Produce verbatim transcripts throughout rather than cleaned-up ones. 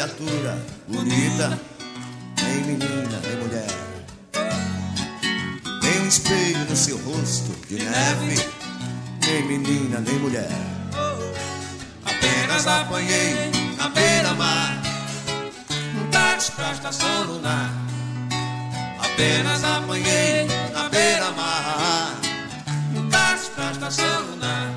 criatura bonita, nem menina, nem mulher. Nem um espelho no seu rosto de neve, nem menina, nem mulher. Apenas apanhei na beira-mar um táxi pra estação lunar. Apenas apanhei na beira-mar um táxi pra estação lunar.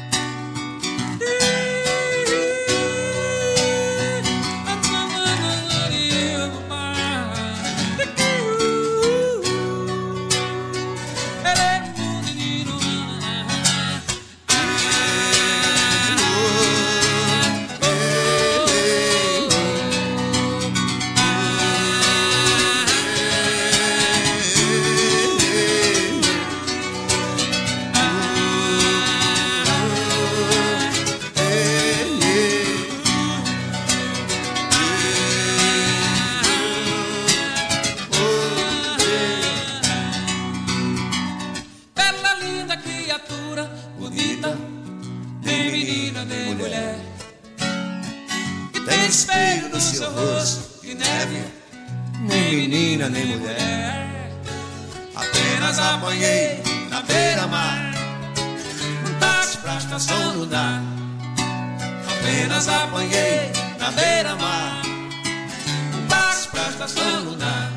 Nem mulher. Apenas apanhei na beira-mar um táxi pra estação lunar. Apenas apanhei na beira-mar um táxi pra estação lunar.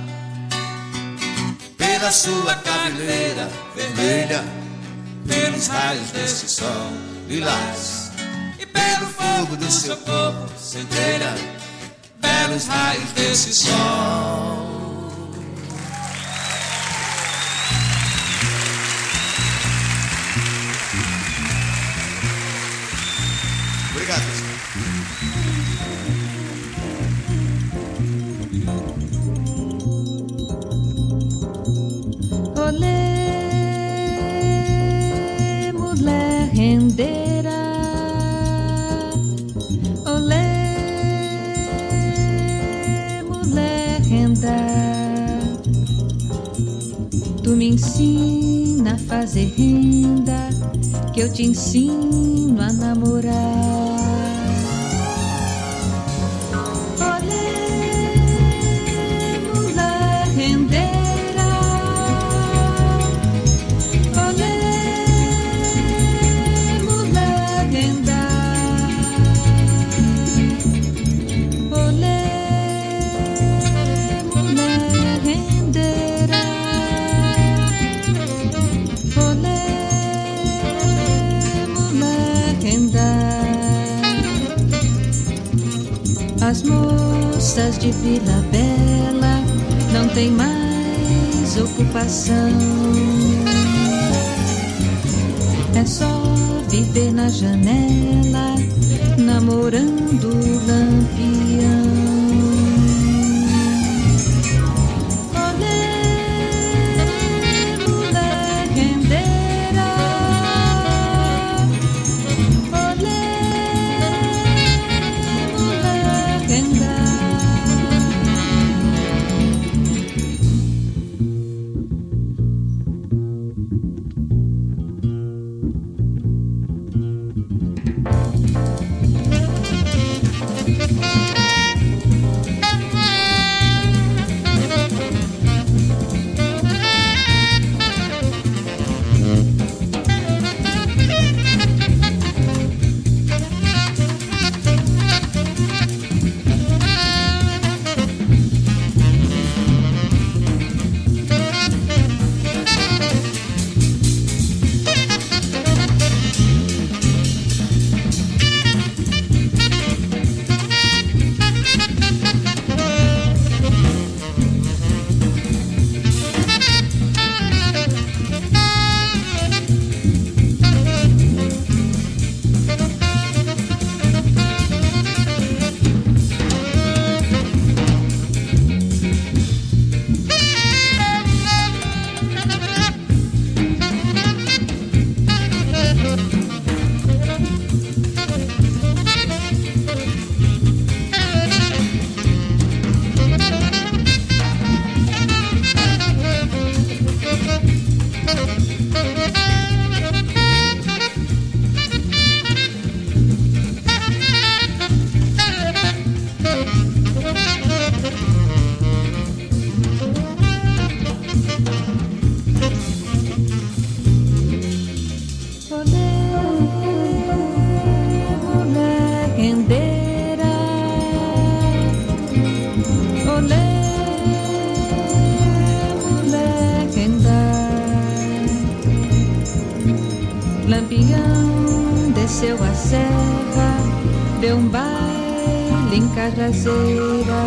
Pela sua cabeleira vermelha, pelos raios desse sol lilás, e pelo fogo do seu corpo centelha, belos raios desse sol. Olê, mulher rendeira, olê, mulher renda. Tu me ensina a fazer renda, que eu te ensino a namorar. As moças de Vila Bela não tem mais ocupação. É só viver na janela, namorando o lampião. serra, deu um baile em Cajazeira.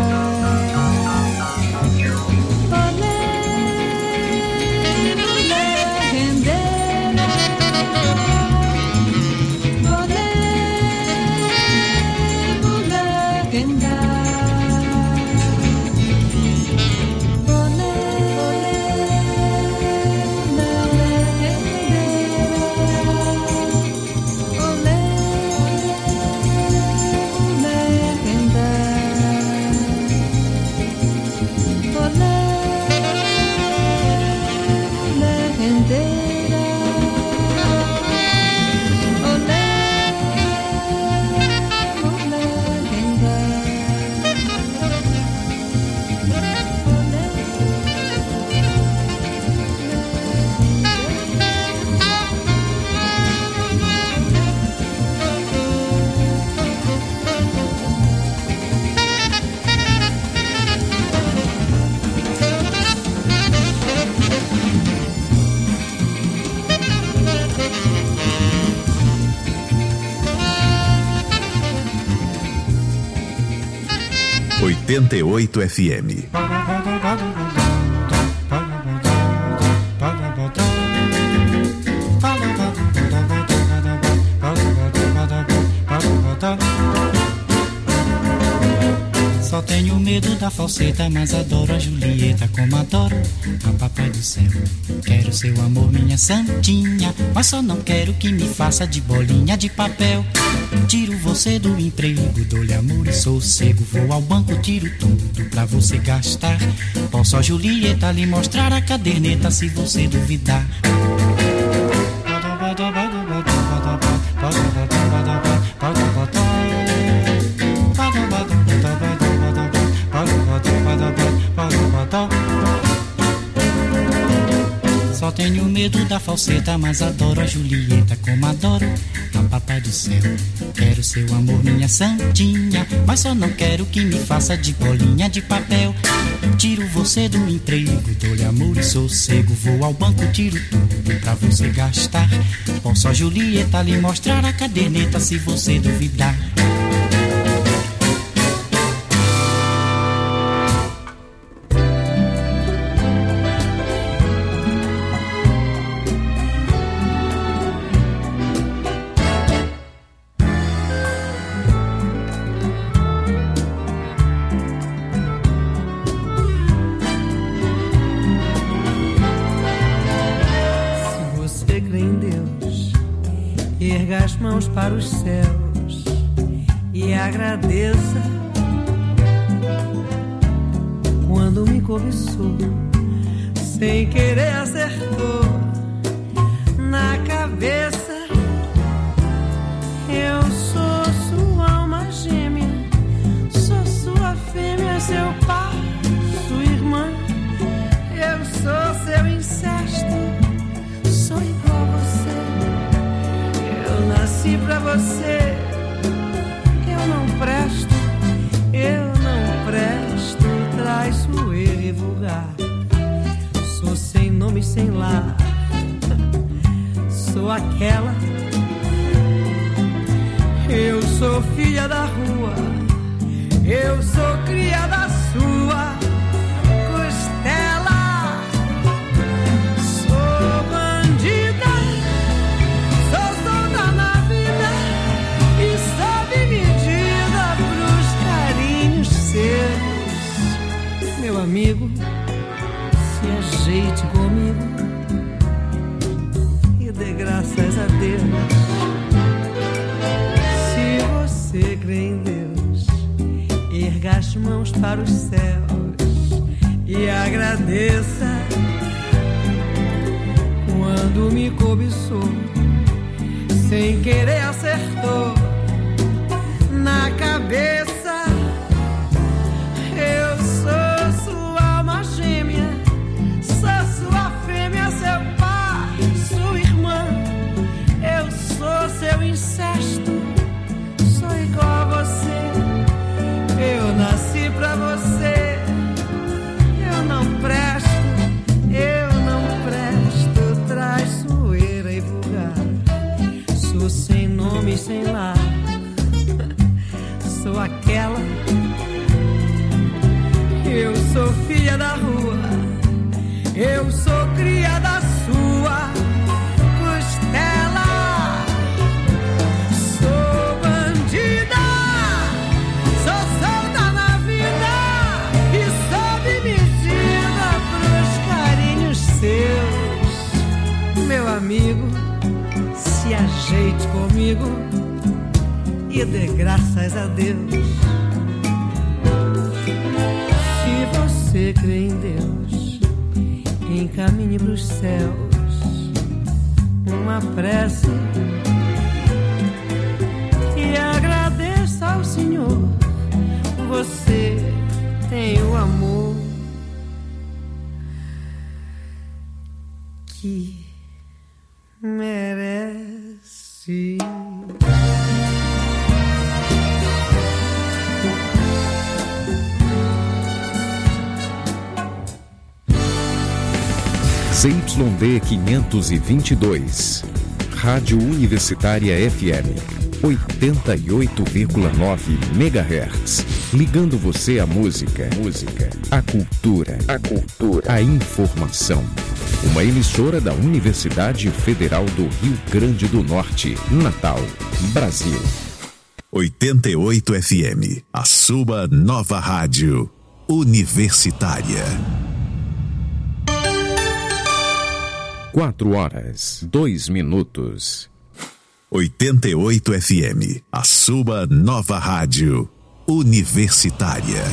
oitenta e oito F M. Só tenho medo da falseta, mas adoro a Julieta como adoro a Papai do Céu. Quero seu amor, minha santinha, mas só não quero que me faça de bolinha de papel. Tiro você do emprego, dou-lhe amor e sossego. Vou ao banco, tiro tudo pra você gastar. Posso a Julieta lhe mostrar a caderneta se você duvidar. Só tenho medo da falseta, mas adoro a Julieta como adoro a Papai do Céu. Quero seu amor, minha santinha, mas só não quero que me faça de bolinha de papel. Tiro você do emprego, dou-lhe amor e sossego. Vou ao banco, tiro tudo pra você gastar. Posso a Julieta lhe mostrar a caderneta se você duvidar. Para os céus e agradeça quando me cobiçou, sem querer acertou na cabeça. Eu sou sua alma gêmea, sou sua fêmea, seu pai, sua irmã. Eu sou seu incesto, sou igual a você. Eu nasci pra você, eu não presto, eu não presto, traiçoeiro e vulgar. Sou sem nome, sem lar, sou aquela. Eu sou filha da rua, eu sou cria da sua costela. Sou bandida, sou solta na vida e sob medida pros carinhos seus. Meu amigo, se ajeite comigo e dê graças a Deus. Se você crê em Deus, erga as mãos para os céus e agradeça quando me cobiçou, sem querer acertou na cabeça. Eu sou sua alma gêmea, sou sua fêmea, seu pai, sua irmã. Eu sou seu incesto, sou igual a você. Eu nasci pra você, eu não presto, eu não presto, traiçoeira e vulgar. Sou sem nome, sem lar, costela. Eu sou filha da rua, eu sou cria da sua costela. Sou bandida, sou solta na vida e sob medida pros carinhos seus. Meu amigo, se ajeite comigo e dê graças a Deus. Se você crê em Deus, encaminhe pros céus uma prece e agradeça ao Senhor. Você tem o amor que merece. Z Y D quinhentos e vinte e dois, Rádio Universitária F M, oitenta e oito vírgula nove megahertz, ligando você à música, música, à cultura, a cultura, à informação. Uma emissora da Universidade Federal do Rio Grande do Norte, Natal, Brasil. oitenta e oito F M, a sua nova rádio universitária. Quatro horas, dois minutos. oitenta e oito F M, a sua nova rádio universitária.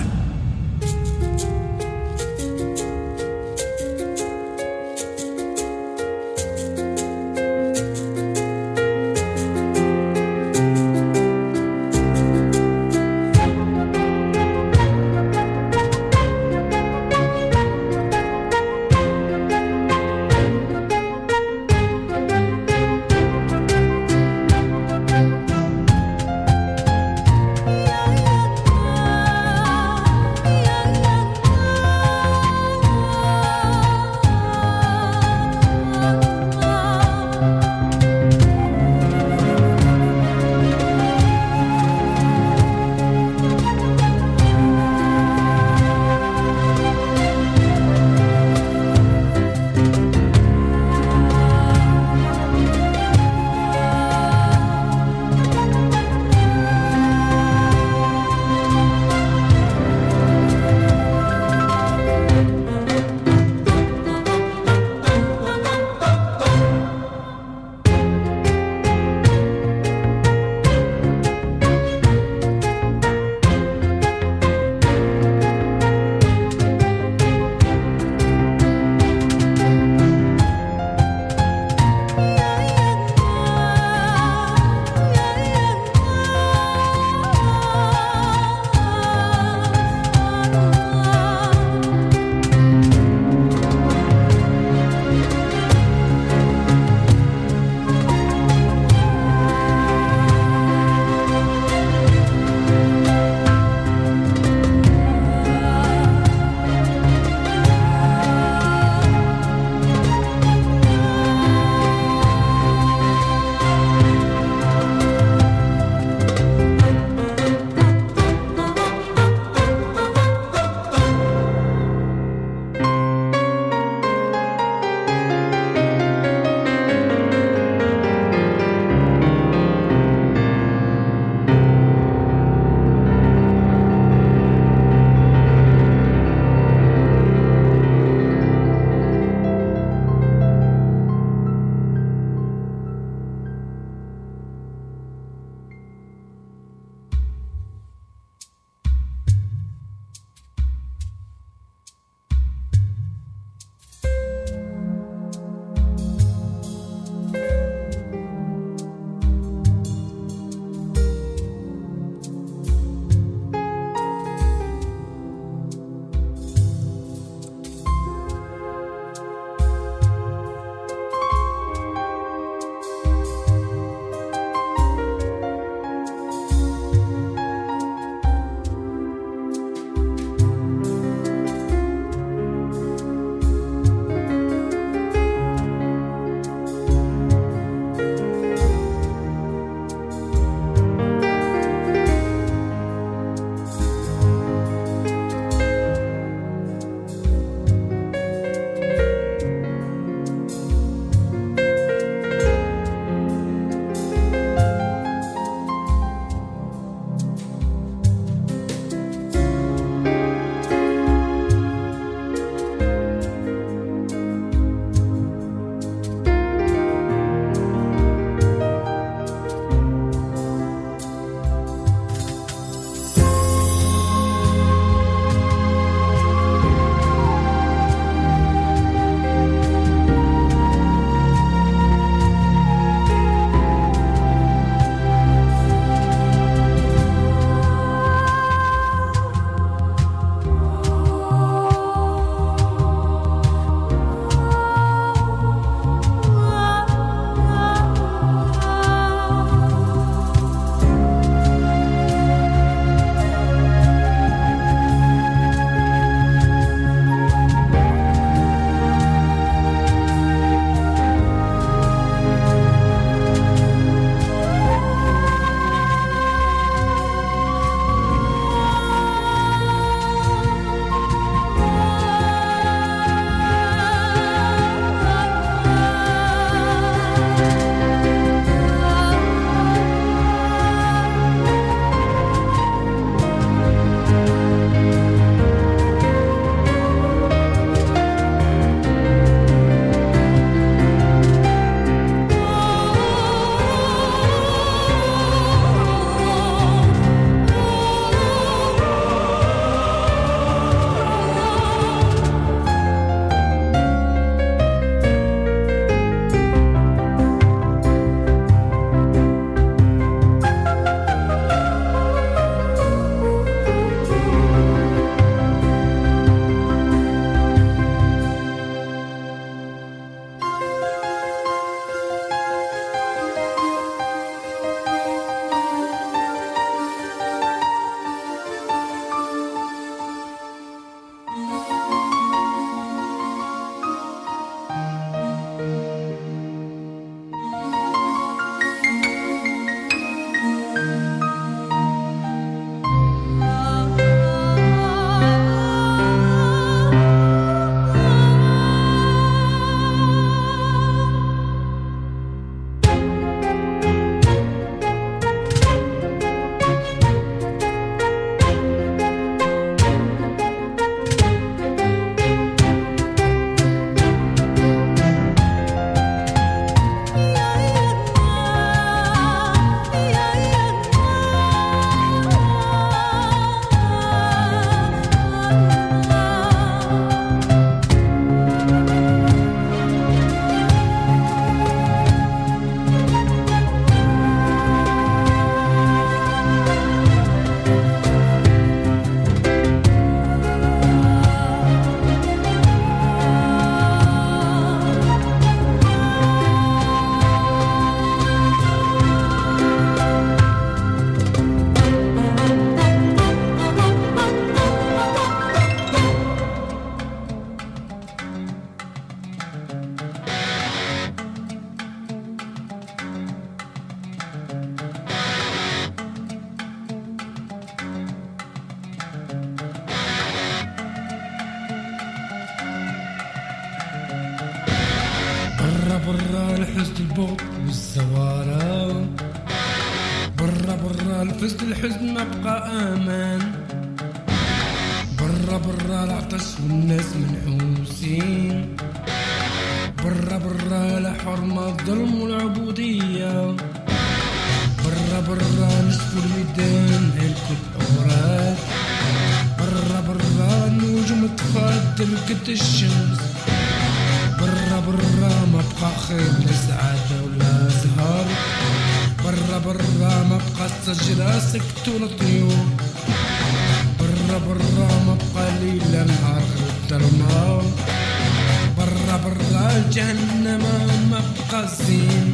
الحزن البغض والزوارة، برا برا الفزد الحزن ما بقى امان، برا برا العطش والناس منحوسين، برا برا لا حرمة الظلم والعبودية، برا برا نشفو الميدان هلكو الحورات، برا برا النجوم تفضل قد الشمس، برا برا ما بقى خير لا سعادة ولا زهر، برا برا ما بقى الشجرة سكتوا الطيور، برا برا ما بقى ليل نهار غير الظلمة، برا برا جهنم ما بقى زين.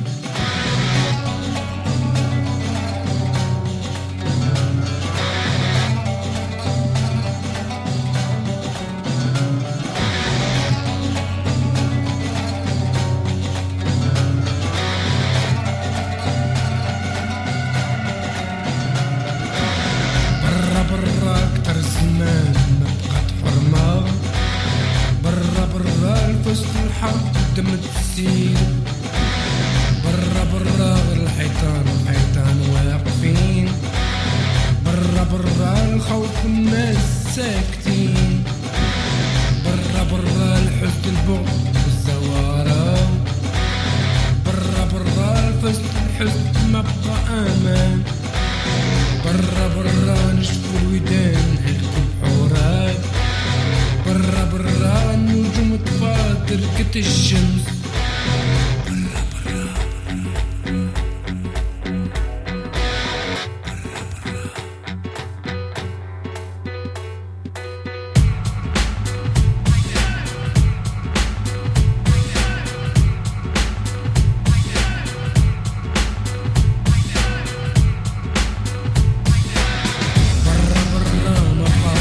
دم تسيل برا برا الحيطان الحيطان واقفين، برا برا الخوف الناس ساكتين، برا برا الحزن البغض والزوارة، برا برا الفزد الحزن ما بقى امان، برا برا نشفو الودان هلكو الحورات، برا برا النجوم تفاضل قد الشمس.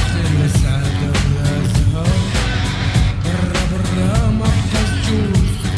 Choose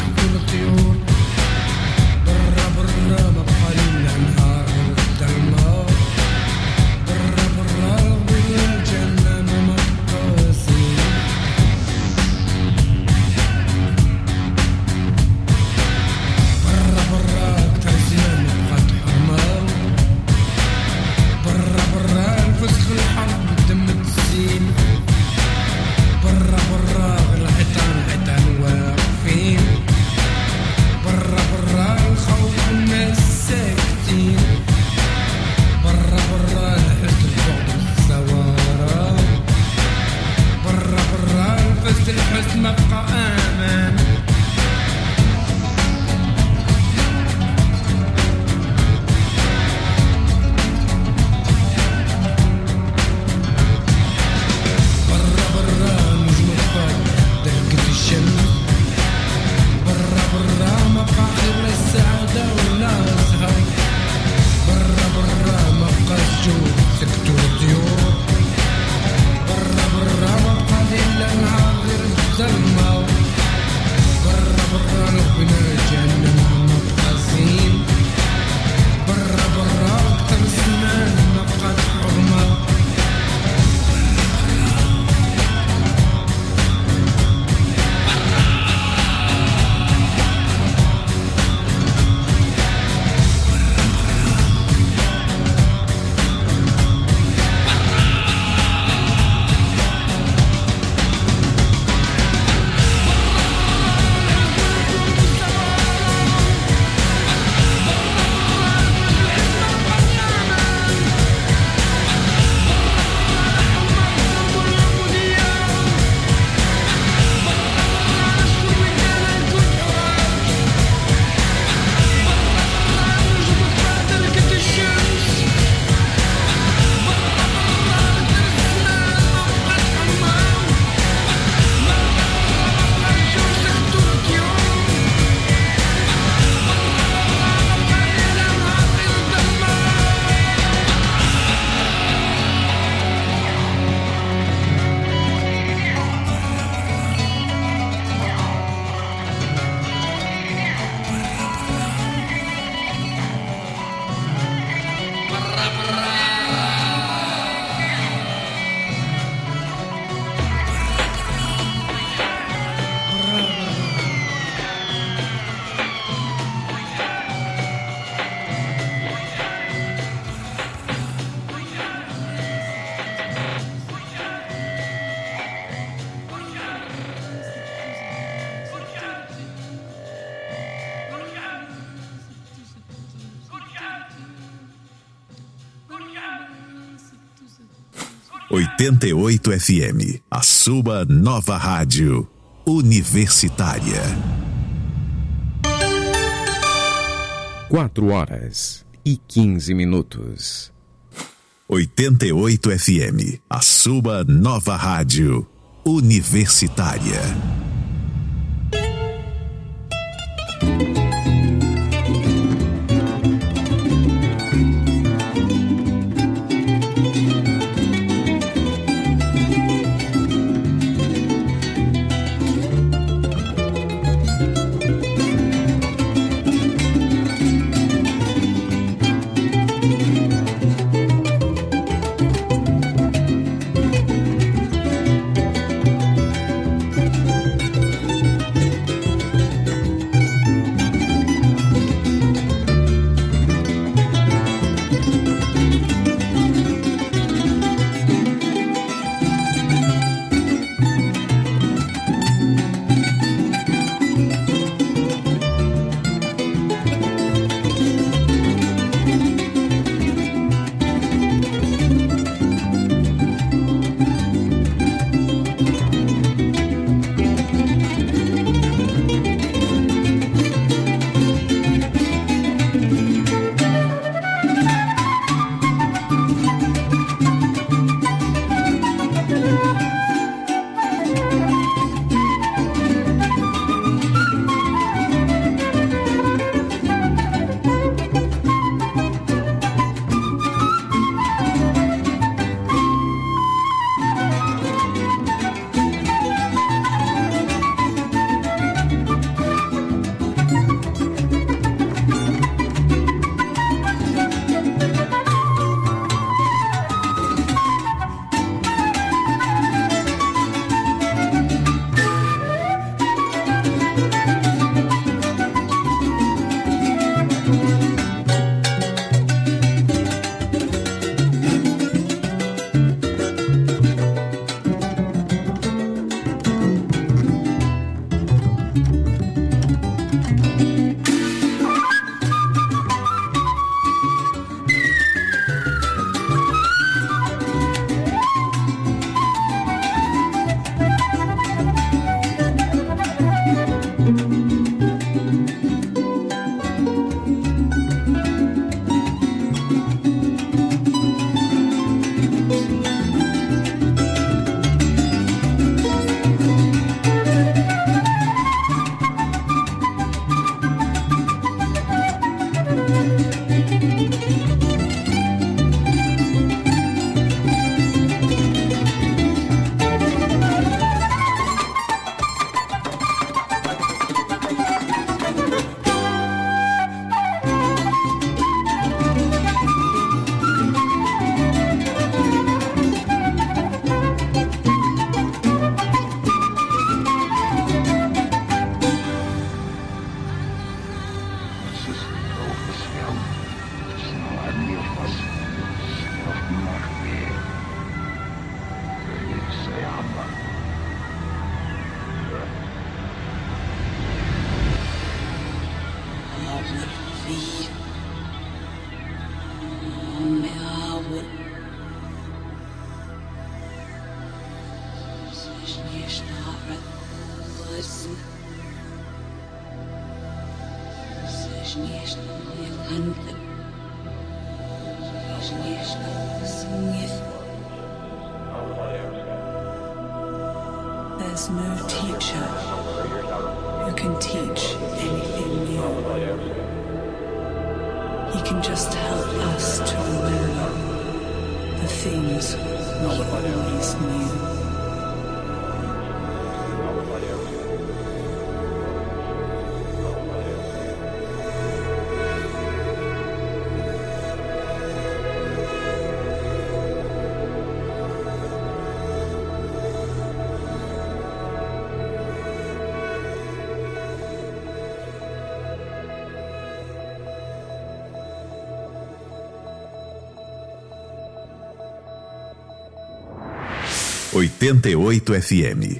oitenta e oito F M, a sua nova rádio universitária. Quatro horas e quinze minutos. oitenta e oito F M, a sua nova rádio universitária. There's no teacher who can teach anything new. He can just help us to remember the things we always knew. oitenta e oito F M.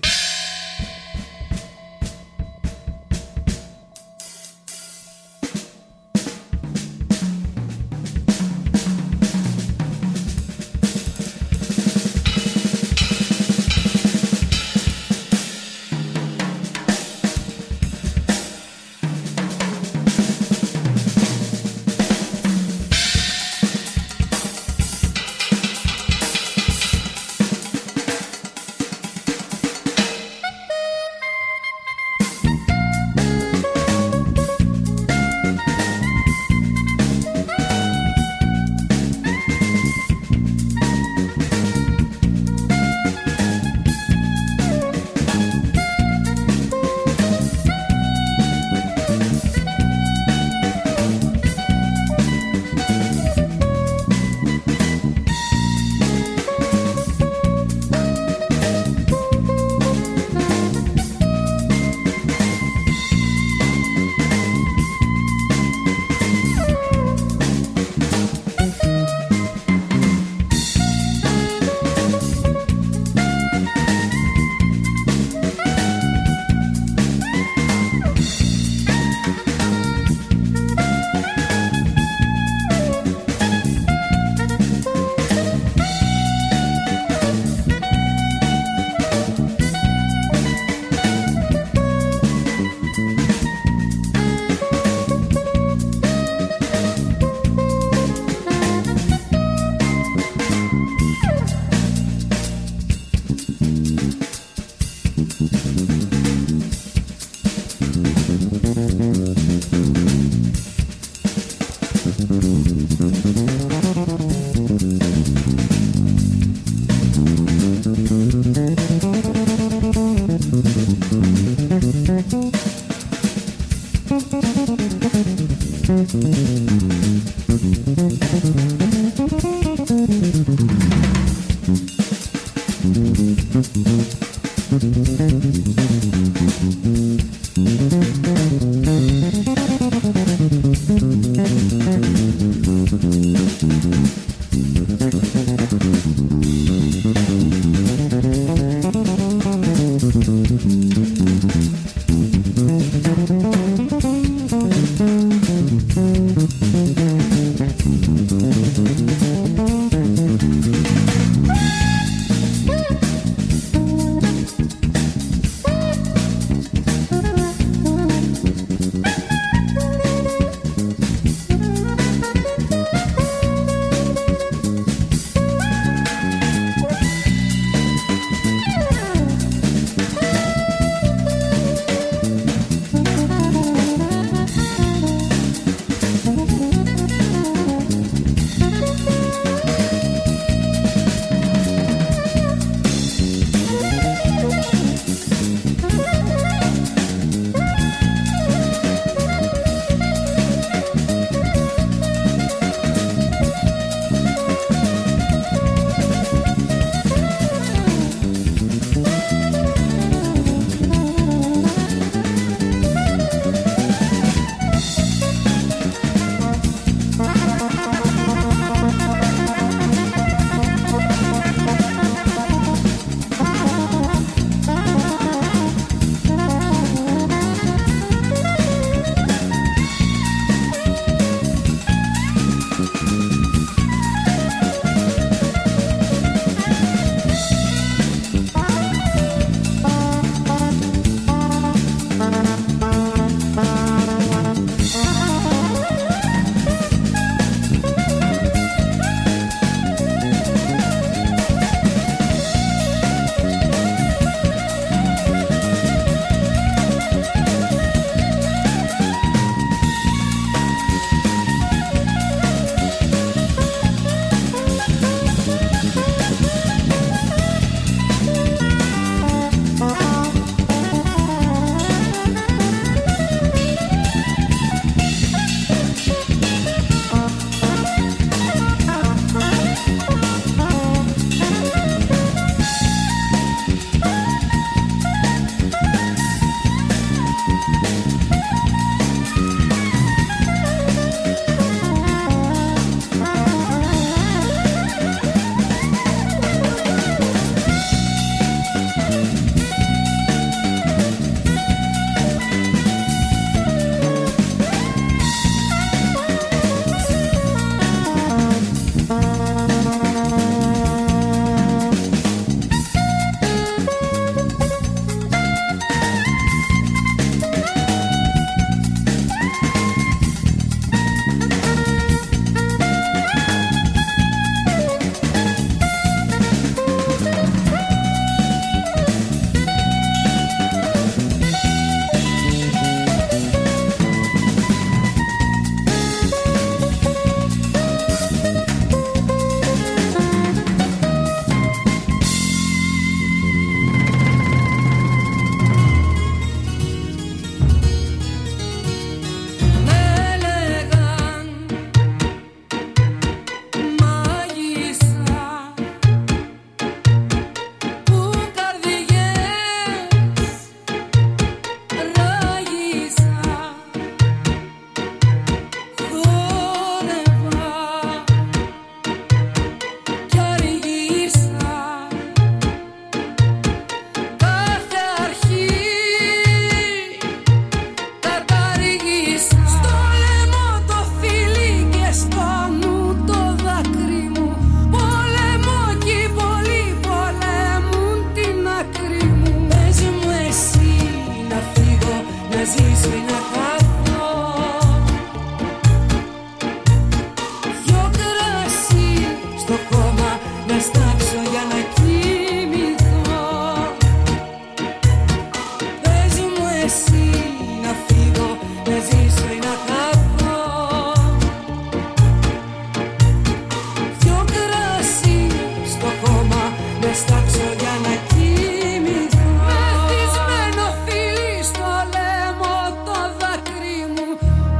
για να κοιμηθώ. Μεθυσμένο φίλι στο λαιμό το δάκρυ μου.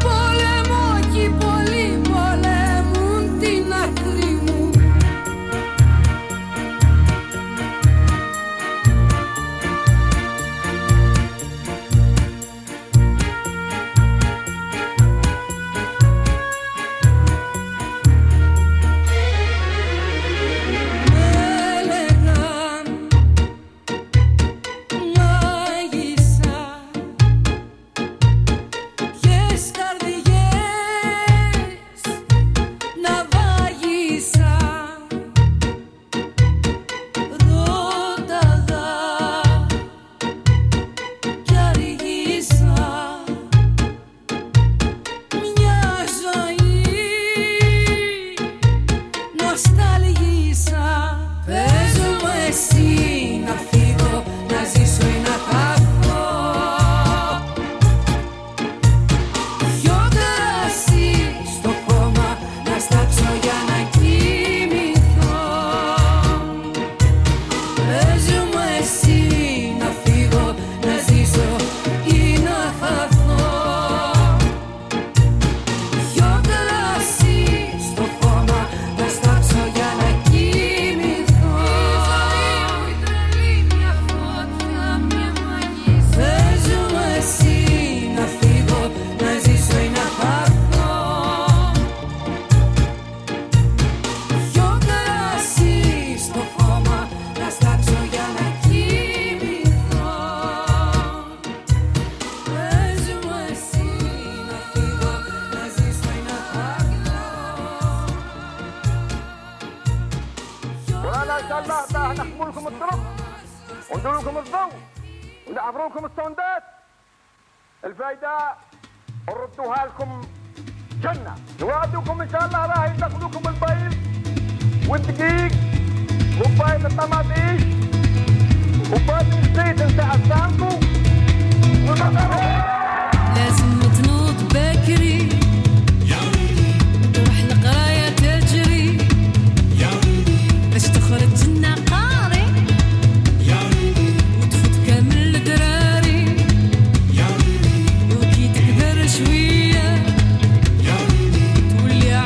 Πολεμώ κι πολλοί πολεμούν την άκρη μου.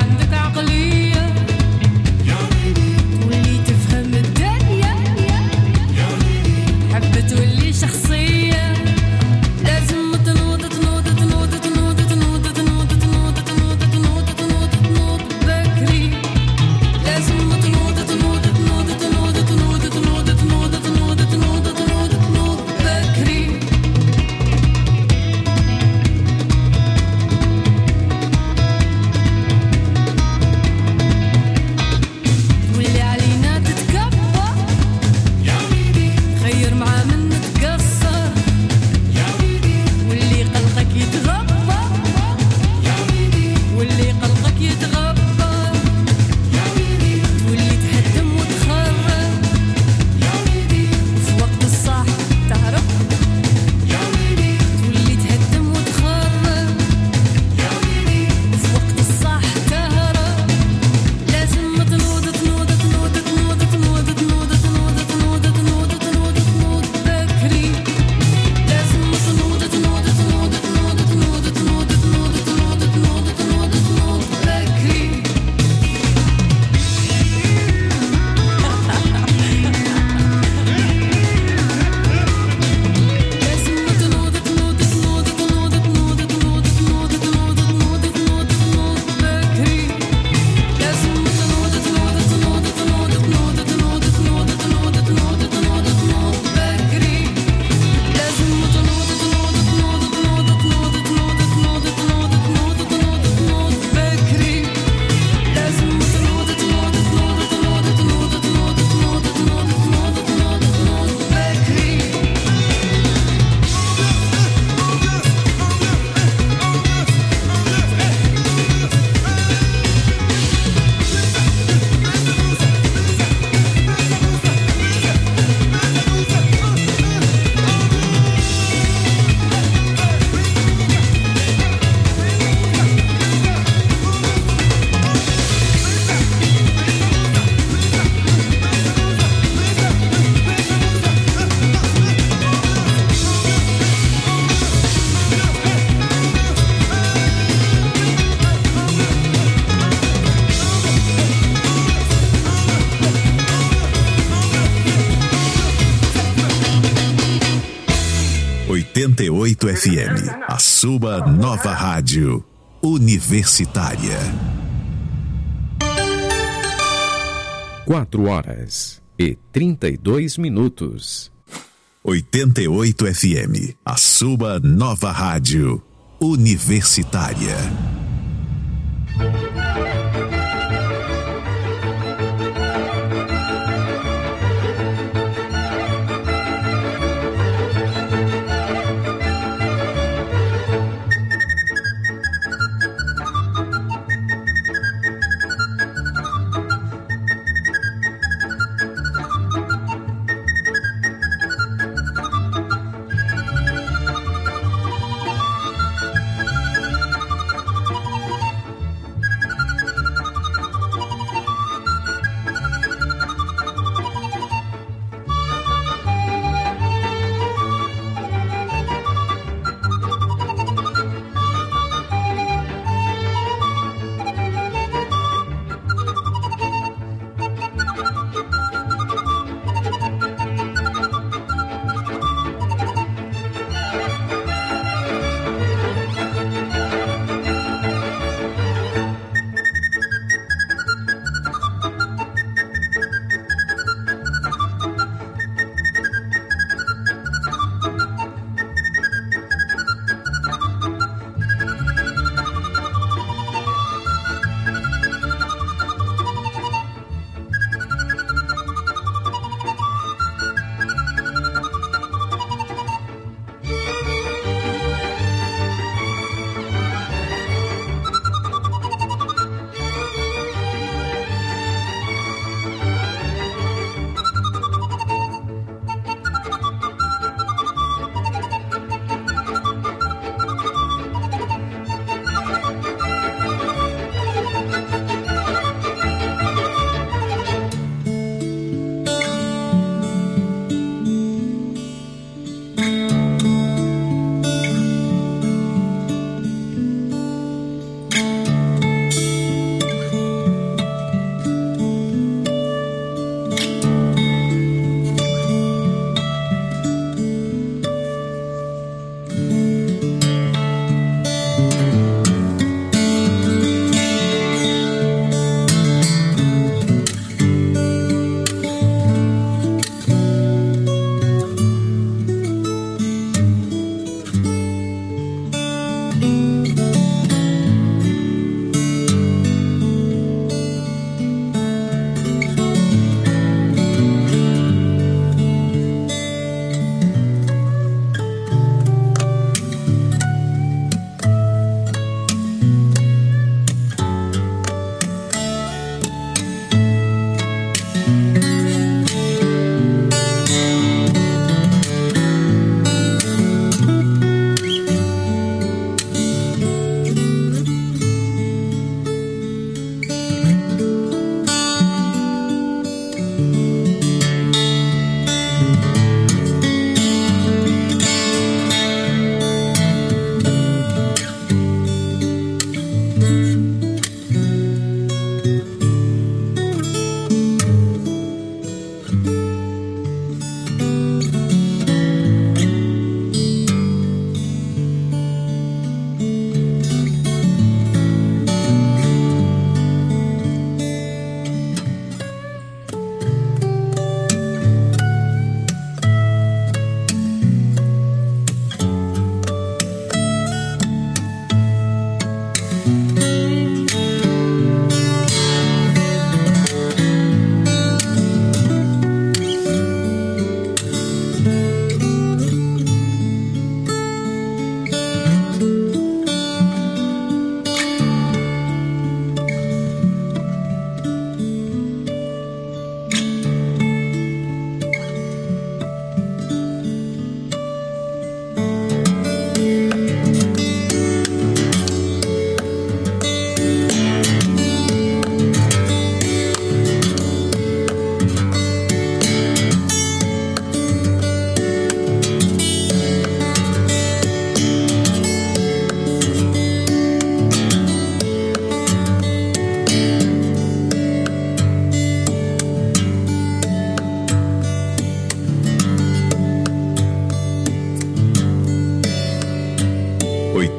Yeah. oitenta e oito F M, a sua nova rádio universitária. Quatro horas e trinta e dois minutos. oitenta e oito F M, a sua nova rádio universitária.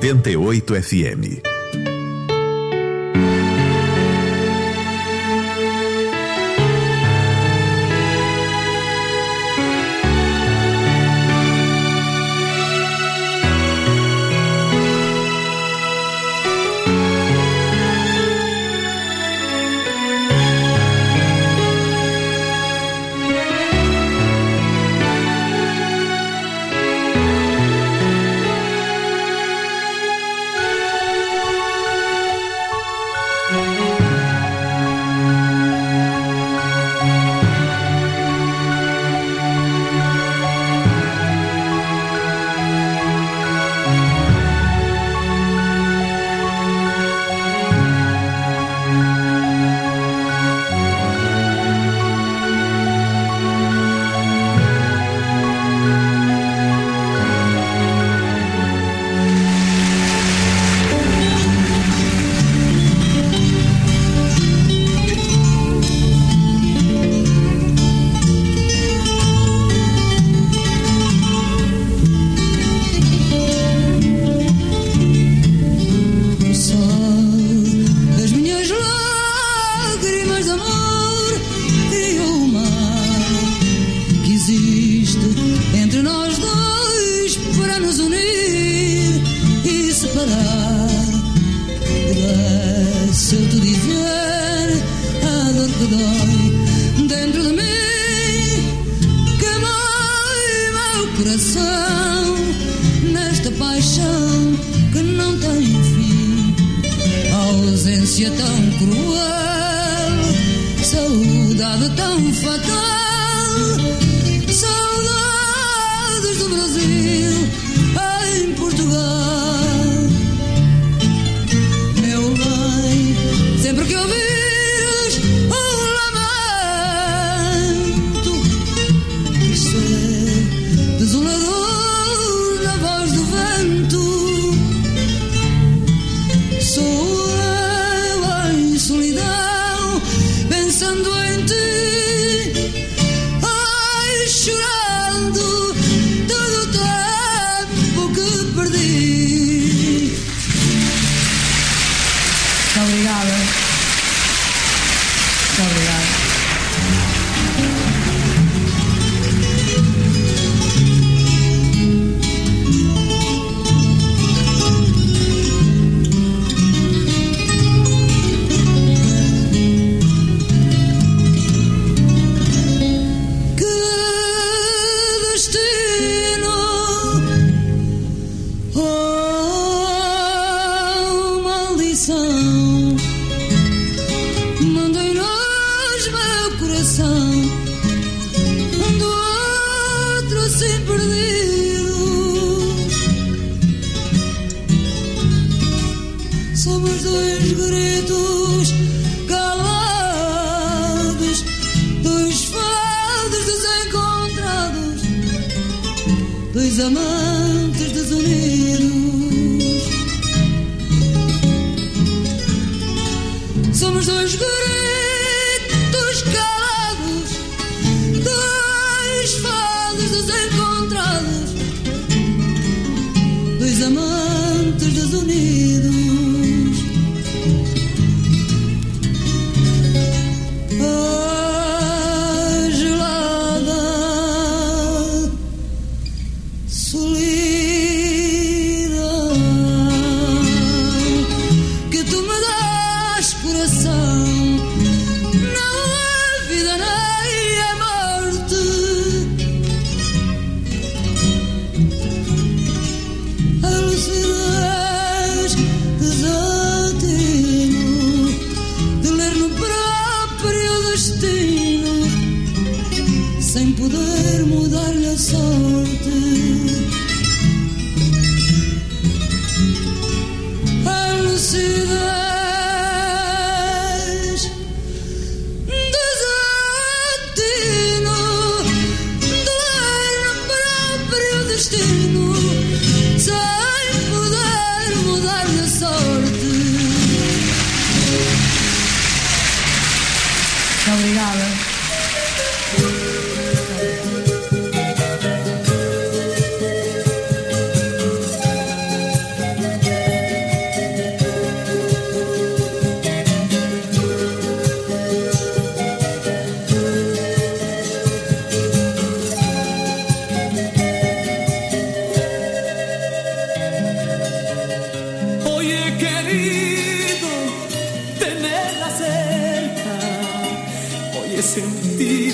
oitenta e oito F M.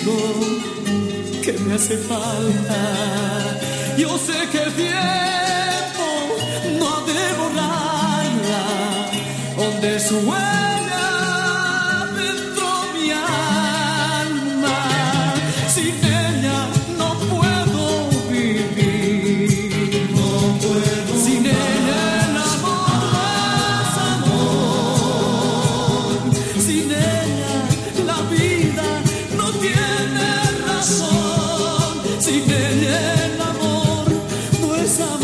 conmigo, que me hace falta. Yo sé que el tiempo no ha de borrarla, donde su huella dentro mi alma. Sin ella no puedo vivir, no puedo. Sin ella el amor no es amor. Sin ella la vida no tiene razón. Sin ella el amor no es amor.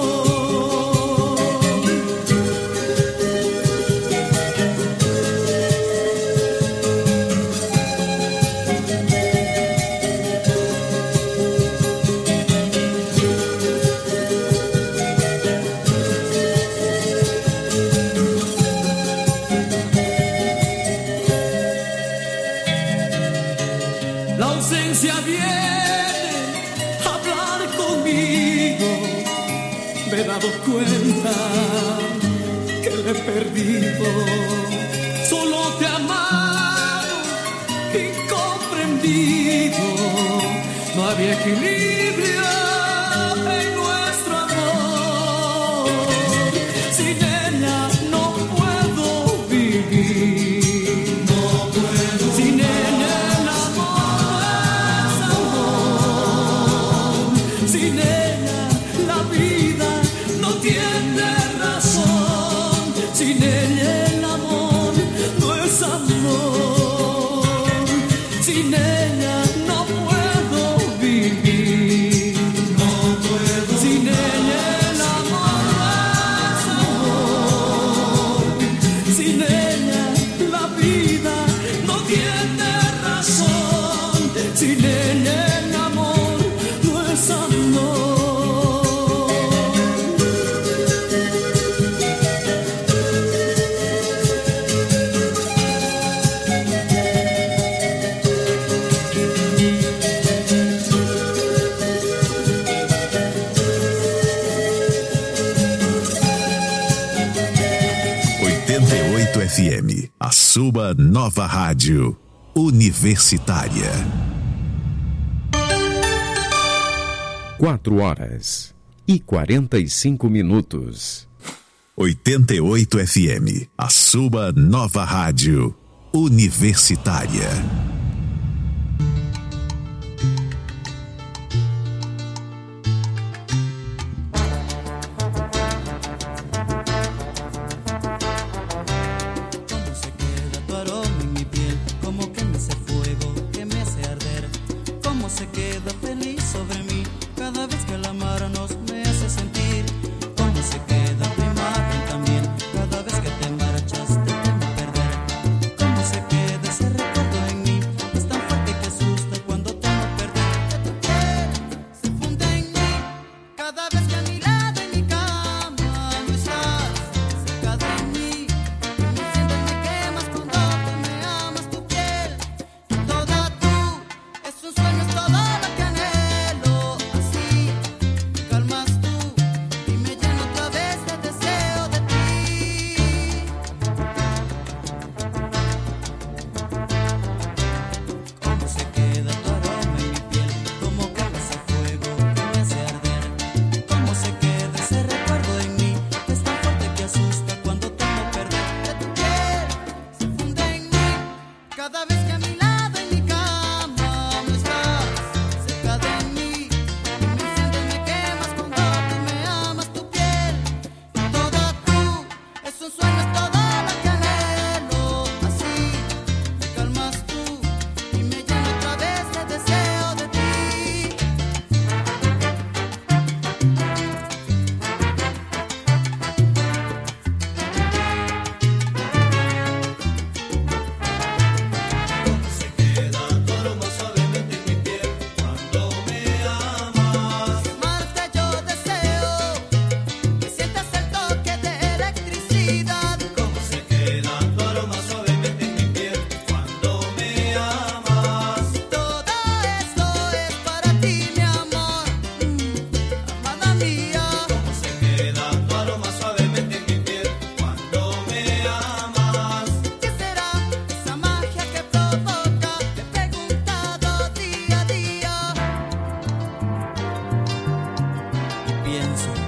La ausencia viene a hablar conmigo. Me he dado cuenta que le he perdido. Solo te he amado, incomprendido. No había equilibrio en nuestro amor. Sin ella no puedo vivir. No puedo. Sin ella el amor es amor. Sin ella la vida no tiene razón. Sin ella el amor no es amor. Sin ella no puedo vivir. No puedo. Sin ella el amor es amor. Sin ella la vida no tiene razón. Sin ella el amor no es amor. oitenta e oito F M, a sua nova rádio universitária. Quatro horas e quarenta e cinco minutos. oitenta e oito F M, a sua nova rádio universitária. Cuando se queda tu aroma en mi piel, como que me hace fuego, que me hace arder. Cómo se queda feliz sobre mí, cada vez que la amarnos me hace sentir. Cómo se queda tu imagen también, cada vez que te marchas te temo perder. Cómo se queda ese recuerdo en mí, es tan fuerte que asusta cuando temo perder. Que tu piel se funde en mí, cada vez que a mi lado en mi cama no estás cerca de mí. Y me siento y me quemas cuando te me amas tu piel. Y toda tú, es un sueño, es todo lo que anhelo. Así, calma su